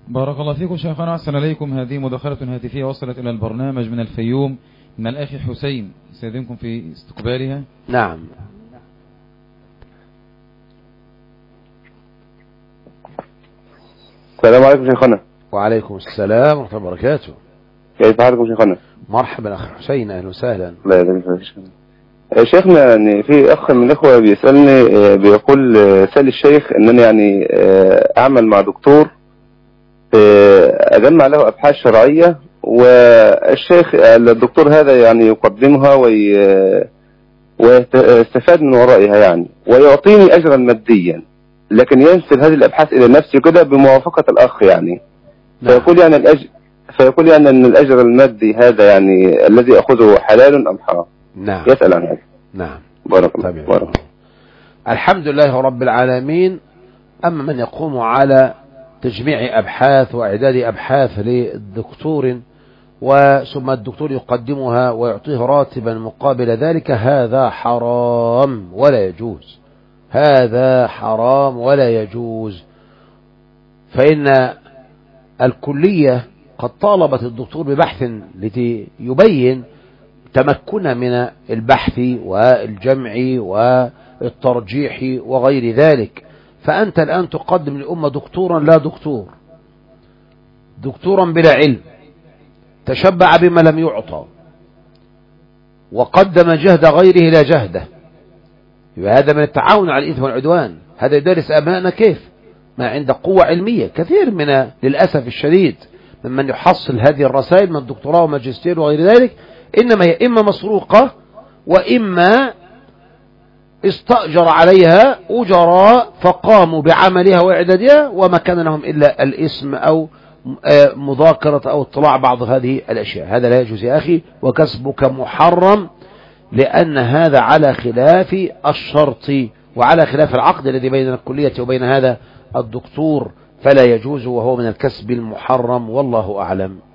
بارك الله فيكم شيخنا، أحسن إليكم. هذه مداخلة هاتفية وصلت إلى البرنامج من الفيوم من الأخ حسين، سيدنكم في استقبالها. نعم. السلام عليكم شيخنا. وعليكم السلام ورحمة الله وبركاته. كيف حالكم شيخنا؟ مرحبا أخي حسين، أهلا وسهلا. لا يا شيخنا، يعني في أخ من الإخوة بيسألني، بيقول سأل الشيخ أنني يعني أعمل مع دكتور أجمع له أبحاث شرعية، والشيخ الدكتور هذا يعني يقدمها ويستفاد من ورائها يعني، ويعطيني أجرا ماديا، لكن ينسب هذه الأبحاث إلى نفسه كده بموافقة الأخ يعني. نعم. فيقول يعني أن الأجر المادي هذا يعني الذي أخذه حلال أم حرام؟ نعم. يسأل عن هذا. نعم. بارك الله. بارك الله. الحمد لله رب العالمين. أما من يقوم على تجميع أبحاث وإعداد أبحاث للدكتور ثم الدكتور يقدمها ويعطيه راتبا مقابل ذلك، هذا حرام ولا يجوز. هذا حرام ولا يجوز. فإن الكلية قد طالبت الدكتور ببحث ليبين تمكن من البحث والجمع والترجيح وغير ذلك، فأنت الآن تقدم للأمة دكتورا لا دكتور، دكتورا بلا علم، تشبع بما لم يعطى وقدم جهد غيره إلى جهده. هذا من التعاون على الإثم والعدوان. هذا يدرس أبنائنا كيف ما عنده قوة علمية. كثير من للأسف الشديد ممن يحصل هذه الرسائل من دكتوراه وماجستير وغير ذلك إنما هي إما مسروقة وإما استأجر عليها أجراء فقاموا بعملها وإعدادها وما كان لهم إلا الاسم أو مذاكرة أو اطلاع بعض هذه الأشياء. هذا لا يجوز يا أخي، وكسبك محرم، لأن هذا على خلاف الشرط وعلى خلاف العقد الذي بين الكلية وبين هذا الدكتور، فلا يجوز وهو من الكسب المحرم، والله أعلم.